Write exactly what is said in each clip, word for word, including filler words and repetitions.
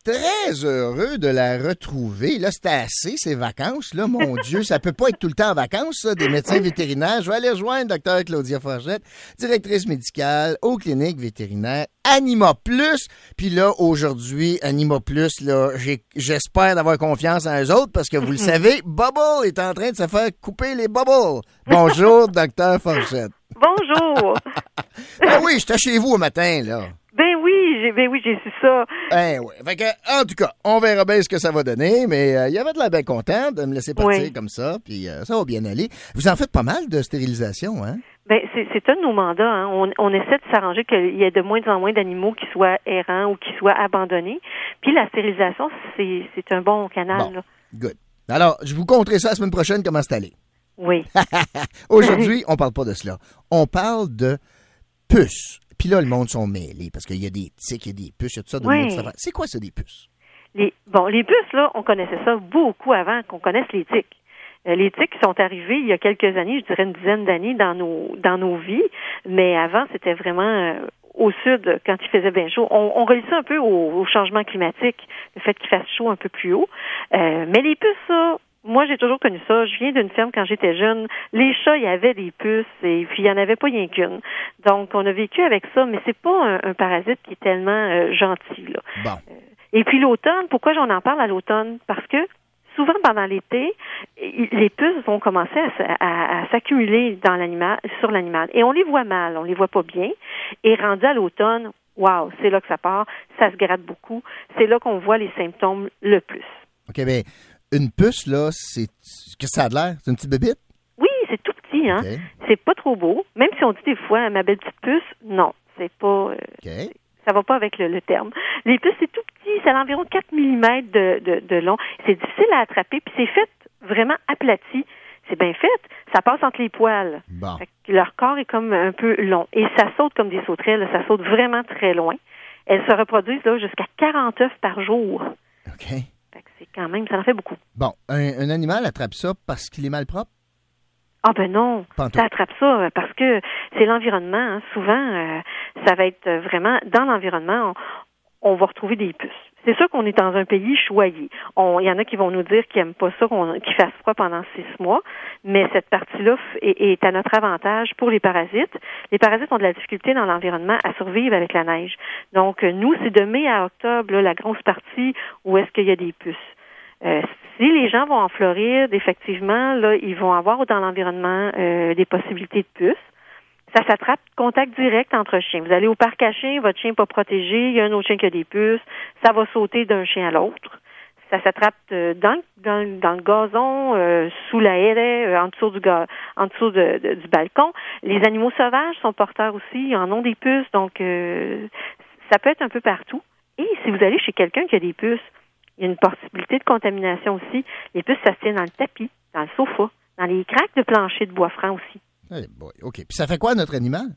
très heureux de la retrouver. Là, c'était assez, ces vacances. Là, mon Dieu, ça peut pas être tout le temps en vacances, ça, des médecins vétérinaires. Je vais aller rejoindre Dr Claudia Forgette, directrice médicale aux cliniques vétérinaires Anima Plus. Puis là, aujourd'hui, Anima Plus, là, j'ai, j'espère d'avoir confiance en eux autres parce que vous le savez, Bubble est en train de se faire couper les bubbles. Bonjour, Dr Forgette. Bonjour. Ben oui, j'étais chez vous au matin, là. Ben oui, j'ai, ben oui, j'ai su ça. Ben oui. Fait que, en tout cas, on verra bien ce que ça va donner, mais euh, il y avait de la bien content de me laisser partir oui. comme ça, puis euh, ça va bien aller. Vous en faites pas mal de stérilisation, hein? Ben c'est, c'est un de nos mandats. Hein. On, on essaie de s'arranger qu'il y ait de moins en moins d'animaux qui soient errants ou qui soient abandonnés. Puis la stérilisation, c'est, c'est un bon canal. Bon, là. Good. Alors, je vous conterai ça la semaine prochaine, comment c'est allé. Oui. Aujourd'hui, on parle pas de cela. On parle de puces. Puis là, le monde sont mêlés parce qu'il y a des tiques, il y a des puces, il y a tout ça de oui. mots. C'est quoi ça, des puces? Les, bon, les puces, là, on connaissait ça beaucoup avant qu'on connaisse les tiques. Euh, les tiques sont arrivées il y a quelques années, je dirais une dizaine d'années dans nos dans nos vies, mais avant, c'était vraiment euh, au sud, quand il faisait bien chaud. On, on relie ça un peu au, au changement climatique, le fait qu'il fasse chaud un peu plus haut. Euh, mais les puces, ça... Moi, j'ai toujours connu ça. Je viens d'une ferme quand j'étais jeune. Les chats, il y avait des puces et puis il n'y en avait pas rien qu'une. Donc, on a vécu avec ça, mais c'est pas un, un parasite qui est tellement euh, gentil, là. Bon. Euh, et puis l'automne, pourquoi j'en en parle à l'automne? Parce que souvent pendant l'été, les puces vont commencer à, à, à s'accumuler dans l'animal, sur l'animal. Et on les voit mal, on les voit pas bien. Et rendu à l'automne, wow, c'est là que ça part. Ça se gratte beaucoup. C'est là qu'on voit les symptômes le plus. OK, bien... Une puce, là, c'est. Qu'est-ce que ça a de l'air? C'est une petite bébite? Oui, c'est tout petit, hein. Okay. C'est pas trop beau. Même si on dit des fois, ma belle petite puce, non, c'est pas. Euh, okay. Ça va pas avec le, le terme. Les puces, c'est tout petit, c'est à environ quatre millimètres de, de, de long. C'est difficile à attraper, puis c'est fait vraiment aplati. C'est bien fait. Ça passe entre les poils. Bon. Fait que leur corps est comme un peu long. Et ça saute comme des sauterelles. Ça saute vraiment très loin. Elles se reproduisent là jusqu'à quarante œufs par jour. OK. C'est quand même, ça en fait beaucoup. Bon, un, un animal attrape ça parce qu'il est mal propre? Ah ben non, Pantoute. Ça attrape ça parce que c'est l'environnement. Hein. Souvent, euh, ça va être vraiment, dans l'environnement, on, on va retrouver des puces. C'est sûr qu'on est dans un pays choyé. Il y en a qui vont nous dire qu'ils n'aiment pas ça, qu'on, qu'il fasse froid pendant six mois, mais cette partie-là est, est à notre avantage pour les parasites. Les parasites ont de la difficulté dans l'environnement à survivre avec la neige. Donc, nous, c'est de mai à octobre, là, la grosse partie où est-ce qu'il y a des puces. Euh, si les gens vont en Floride, effectivement, là, ils vont avoir dans l'environnement euh, des possibilités de puces. Ça s'attrape contact direct entre chiens. Vous allez au parc à chiens, votre chien n'est pas protégé, il y a un autre chien qui a des puces, ça va sauter d'un chien à l'autre. Ça s'attrape euh, dans, dans, dans le gazon, euh, sous la haie, euh, en dessous, du, ga- en dessous de, de, du balcon. Les animaux sauvages sont porteurs aussi, ils en ont des puces, donc euh, ça peut être un peu partout. Et si vous allez chez quelqu'un qui a des puces, il y a une possibilité de contamination aussi. Les puces, ça se tient dans le tapis, dans le sofa, dans les craques de plancher de bois franc aussi. Hey boy. OK. Puis ça fait quoi, notre animal?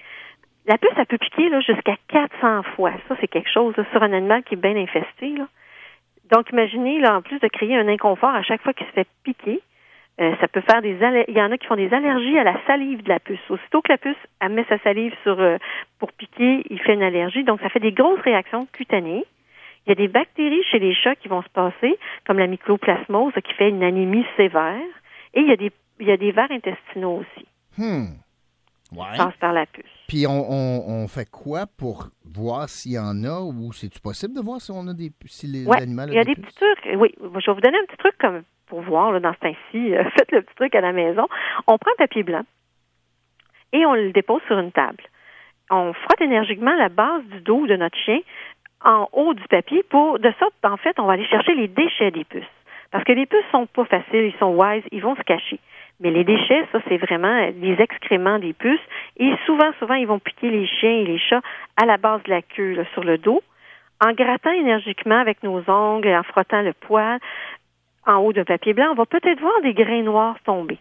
La puce, ça peut piquer là, jusqu'à quatre cents fois. Ça, c'est quelque chose là, sur un animal qui est bien infesté. Là. Donc, imaginez, là, en plus de créer un inconfort à chaque fois qu'il se fait piquer, euh, ça peut faire des aller- il y en a qui font des allergies à la salive de la puce. Aussitôt que la puce elle met sa salive sur euh, pour piquer, il fait une allergie. Donc, ça fait des grosses réactions cutanées. Il y a des bactéries chez les chats qui vont se passer, comme la mycoplasmose, qui fait une anémie sévère. Et il y a des, il y a des vers intestinaux aussi. Hmm. Ouais. Qui passent par la puce. Puis on, on, on fait quoi pour voir s'il y en a ou c'est-tu possible de voir si on a des si les ouais, animaux ont il y a des, des puces? petits trucs. Oui, je vais vous donner un petit truc comme pour voir là, dans ce temps-ci. Euh, faites le petit truc à la maison. On prend un papier blanc et on le dépose sur une table. On frotte énergiquement la base du dos de notre chien en haut du papier pour, de sorte, en fait, on va aller chercher les déchets des puces. Parce que les puces sont pas faciles, ils sont wise, ils vont se cacher. Mais les déchets, ça, c'est vraiment les excréments des puces. Et souvent, souvent, ils vont piquer les chiens et les chats à la base de la queue, là, sur le dos. En grattant énergiquement avec nos ongles et en frottant le poil en haut d'un papier blanc, on va peut-être voir des grains noirs tomber.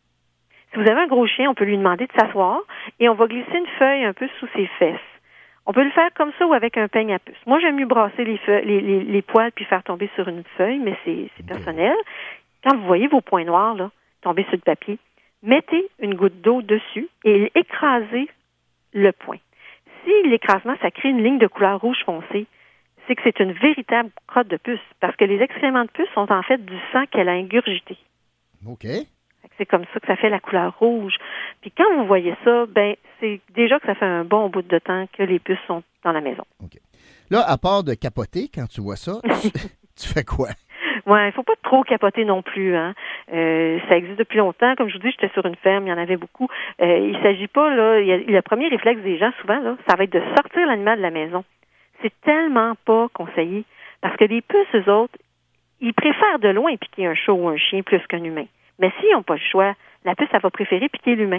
Si vous avez un gros chien, on peut lui demander de s'asseoir et on va glisser une feuille un peu sous ses fesses. On peut le faire comme ça ou avec un peigne à puce. Moi, j'aime mieux brasser les, feuilles, les, les, les poils puis faire tomber sur une feuille, mais c'est, c'est personnel. Quand vous voyez vos points noirs là, tomber sur le papier, mettez une goutte d'eau dessus et écrasez le point. Si l'écrasement, ça crée une ligne de couleur rouge foncé, c'est que c'est une véritable crotte de puce, parce que les excréments de puce sont en fait du sang qu'elle a ingurgité. OK. C'est comme ça que ça fait la couleur rouge. Puis quand vous voyez ça, ben c'est déjà que ça fait un bon bout de temps que les puces sont dans la maison. OK. Là, à part de capoter, quand tu vois ça, tu, tu fais quoi? Ouais, il faut pas trop capoter non plus, hein. Euh, ça existe depuis longtemps. Comme je vous dis, j'étais sur une ferme, il y en avait beaucoup. Euh, il s'agit pas, là, il y a, le premier réflexe des gens, souvent, là, ça va être de sortir l'animal de la maison. C'est tellement pas conseillé. Parce que les puces, eux autres, ils préfèrent de loin piquer un chat ou un chien plus qu'un humain. Mais s'ils n'ont pas le choix, la puce, elle va préférer piquer l'humain.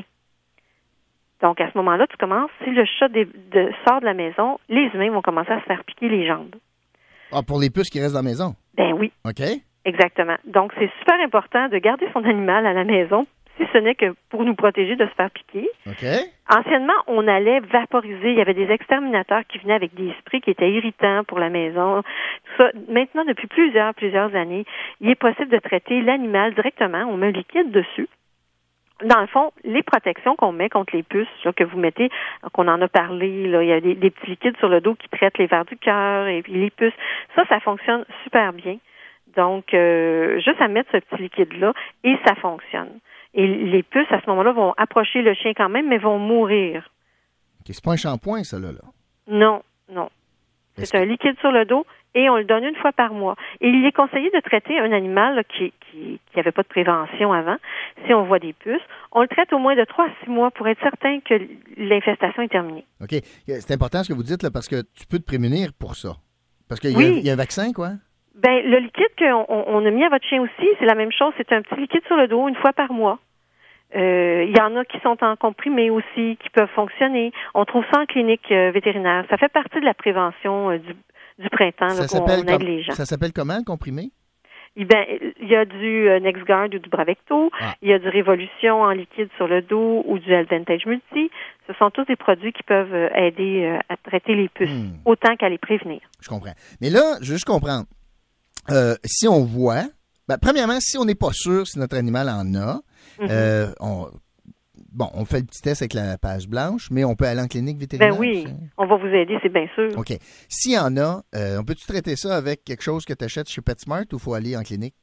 Donc, à ce moment-là, tu commences, si le chat de, de, sort de la maison, les humains vont commencer à se faire piquer les jambes. Ah, pour les puces qui restent dans la maison? Ben oui. OK. Exactement. Donc, c'est super important de garder son animal à la maison, si ce n'est que pour nous protéger de se faire piquer. OK. Anciennement, on allait vaporiser. Il y avait des exterminateurs qui venaient avec des sprays qui étaient irritants pour la maison. Tout ça. Maintenant, depuis plusieurs, plusieurs années, il est possible de traiter l'animal directement. On met un liquide dessus. Dans le fond, les protections qu'on met contre les puces, là, que vous mettez, qu'on en a parlé, là, il y a des, des petits liquides sur le dos qui traitent les vers du cœur et puis les puces. Ça, ça fonctionne super bien. Donc, euh, juste à mettre ce petit liquide-là et ça fonctionne. Et les puces, à ce moment-là, vont approcher le chien quand même, mais vont mourir. OK, c'est pas un shampoing, ça, là? là. Non, non. C'est Est-ce un que... liquide sur le dos et on le donne une fois par mois. Et il est conseillé de traiter un animal là, qui qui qui avait pas de prévention avant. Si on voit des puces, on le traite au moins de trois à six mois pour être certain que l'infestation est terminée. OK. C'est important ce que vous dites, là, parce que tu peux te prémunir pour ça. Parce qu'il Oui. y, a, il y a un vaccin, quoi? Ben, le liquide qu'on on, on a mis à votre chien aussi, c'est la même chose. C'est un petit liquide sur le dos une fois par mois. Euh, il y en a qui sont en comprimé aussi, qui peuvent fonctionner. On trouve ça en clinique euh, vétérinaire. Ça fait partie de la prévention euh, du, du printemps là, qu'on aide comme, les gens. Ça s'appelle comment, le comprimé? Eh ben, il y a du euh, NexGard ou du Bravecto. Ah. Il y a du Révolution en liquide sur le dos ou du Advantage Multi. Ce sont tous des produits qui peuvent euh, aider euh, à traiter les puces, Hmm. autant qu'à les prévenir. Je comprends. Mais là, je veux juste comprendre. Euh, si on voit, ben, premièrement, si on n'est pas sûr si notre animal en a, Mm-hmm. euh, on, bon, on fait le petit test avec la page blanche, mais on peut aller en clinique vétérinaire. Ben oui, c'est... on va vous aider, c'est bien sûr. OK. S'il y en a, euh, on peut-tu traiter ça avec quelque chose que tu achètes chez PetSmart ou il faut aller en clinique?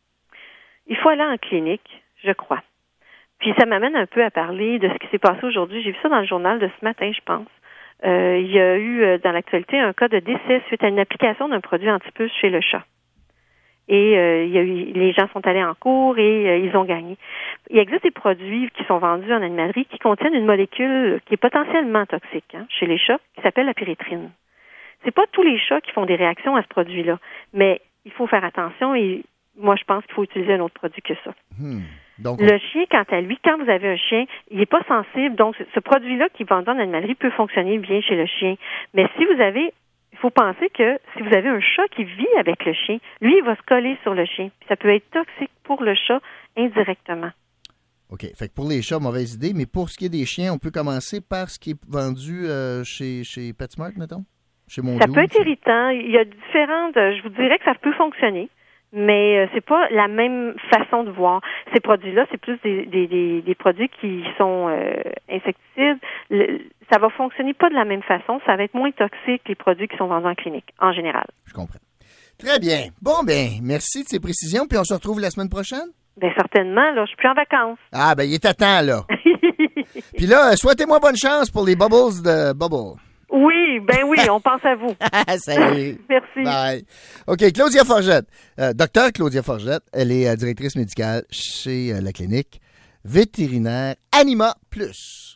Il faut aller en clinique, je crois. Puis ça m'amène un peu à parler de ce qui s'est passé aujourd'hui. J'ai vu ça dans le journal de ce matin, je pense. Euh, il y a eu euh, dans l'actualité un cas de décès suite à une application d'un produit anti-puce chez le chat. Et euh, il y a eu, les gens sont allés en cours et euh, ils ont gagné. Il existe des produits qui sont vendus en animalerie qui contiennent une molécule qui est potentiellement toxique hein, chez les chats, qui s'appelle la pyrétrine. C'est pas tous les chats qui font des réactions à ce produit-là, mais il faut faire attention et moi je pense qu'il faut utiliser un autre produit que ça. Hmm. Donc, on... Le chien, quant à lui, quand vous avez un chien, il n'est pas sensible, donc ce produit-là qui est vendu en animalerie peut fonctionner bien chez le chien. Mais si vous avez il faut penser que si vous avez un chat qui vit avec le chien, lui, il va se coller sur le chien. Puis ça peut être toxique pour le chat indirectement. OK. Fait que pour les chats, mauvaise idée, mais pour ce qui est des chiens, on peut commencer par ce qui est vendu euh, chez, chez PetSmart, mettons? Chez Mondou? Ça peut être irritant. Il y a différentes... Je vous dirais que ça peut fonctionner, mais euh, c'est pas la même façon de voir. Ces produits-là, c'est plus des, des, des, des produits qui sont euh, insecticides. Le, ça va fonctionner pas de la même façon. Ça va être moins toxique que les produits qui sont vendus en clinique, en général. Je comprends. Très bien. Bon, ben, merci de ces précisions, puis on se retrouve la semaine prochaine? Bien, certainement. Là, je suis plus en vacances. Ah, ben, il est à temps, là. Puis là, souhaitez-moi bonne chance pour les bubbles de Bubble. Oui, ben oui, on pense à vous. Salut. Merci. Bye. OK, Claudia Forgette. Euh, docteur Claudia Forgette, elle est euh, directrice médicale chez euh, la clinique vétérinaire Anima Plus.